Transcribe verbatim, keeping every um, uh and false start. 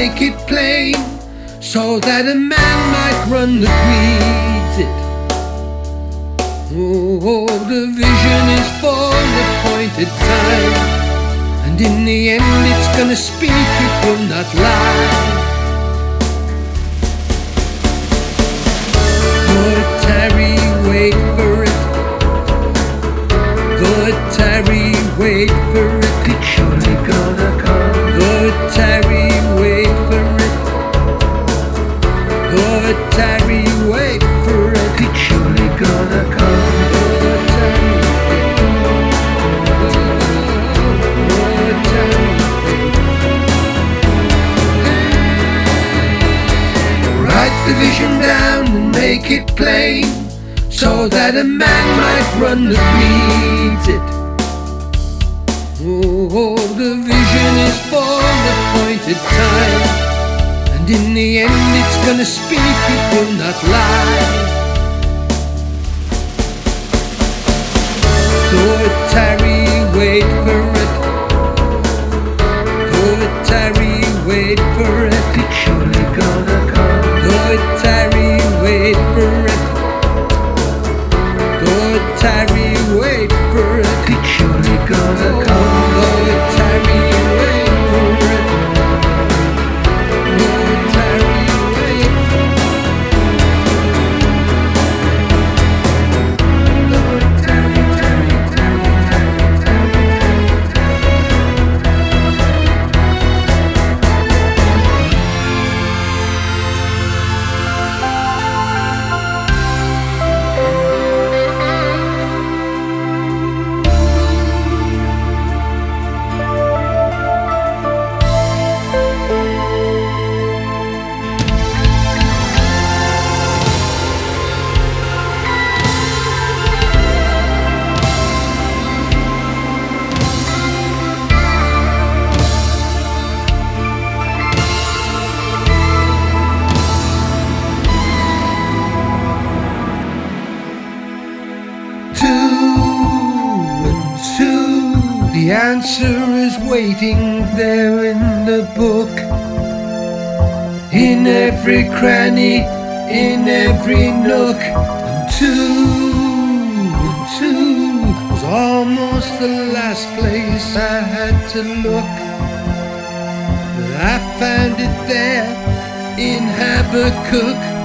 make it plain, so that a man might run that reads it. Oh, the vision is for the appointed time, and in the end it's gonna speak, it will not lie. Good Terry, wait for it. Good Terry, wait for it. It's surely gonna come. Good Terry, wait for it. Good Terry, wait for it. It's surely gonna come. Good Terry, good Terry. Write the vision down and make it plain, so that a man might run that reads it. Oh, the vision is for the appointed time, and in the end it's gonna speak, it will not lie. Good Terry, wait for it. Good Terry, wait for it. It's surely gonna come. Good Terry, wait for it. Good Terry, wait for it. It's surely gonna come. Good Terry, wait for it. Good Terry, wait. Good Terry, Terry, Terry, Terry, Terry, the answer is waiting there in the book, in every cranny, in every nook. And two, and two was almost the last place I had to look, but I found it there in Habakkuk.